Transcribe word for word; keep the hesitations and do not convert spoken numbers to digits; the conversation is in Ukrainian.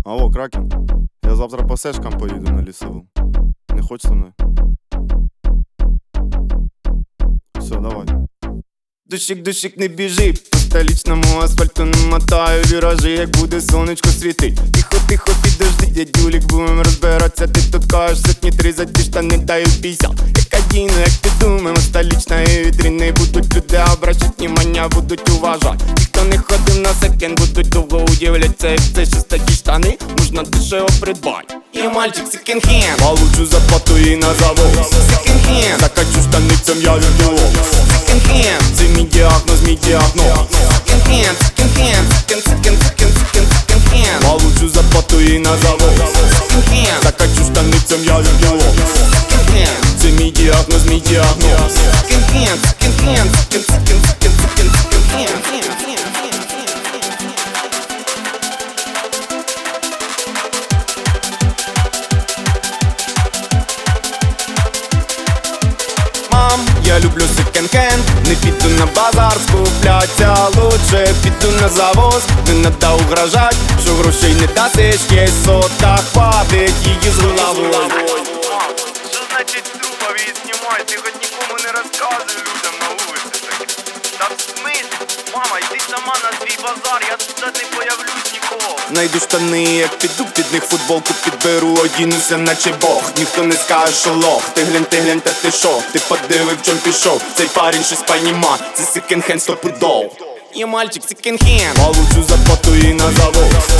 Алло, Кракен, я завтра по сешкам поїду на Лісову. Не хочеш зі мною? Все, давай. Дощик, дощик, не біжи, по столичному асфальту намотаю віражі, як буде сонечко світить. Тихо, тихо, підожди, дядюлік, будем розбиратися. Ти тут кажеш, сотні три за ті штани дають п'ятдесят. Як один, як ти думаємо, столичної вітрини будуть люди обращать внимання, будуть уважать. Ті, хто не ходив на секен, будуть довго удивляться, як це щось такі штани можна дешево придбати. Я мальчик секонд-хенд, Получу зарплату і на завод. секонд-хенд, Закачу штаницям, я люблю. секонд-хенд, Це мій діагноз, мій діагноз. секонд-хенд, секонд-хенд, секонд, секонд, секонд, секонд, секонд-хенд, Получу зарплату і на завод. секонд-хенд, Закачу штаницям, я люблю. секонд-хенд, Це мій діагноз, мій діагноз. секонд-хенд, секонд-хенд, секонд, секонд, секонд, секонд, секонд-хенд. Мам, я люблю секонд-хенд, не піду на базар скупляться, лучше піду на завоз. Не надо угрожать, що грошей не дасиш, є сота, хватить її з головою. Що значить трупові знімай? Ти хоч нікому не розказуй людям на вулиці таке. Та в смислі? Мама, йди сама на свій базар, я туди не появлюсь нікого. Найду штани, як піду під них футболку підберу, одінуся наче Бог. Ніхто не скаже, що лох. Ти глянь, ти глянь, та ти шо? Ти подивив, чом пішов. Цей парень щось поніма, це секонд-хенд стопудов. Я мальчик секонд-хенд, Получу зарплату і на завод.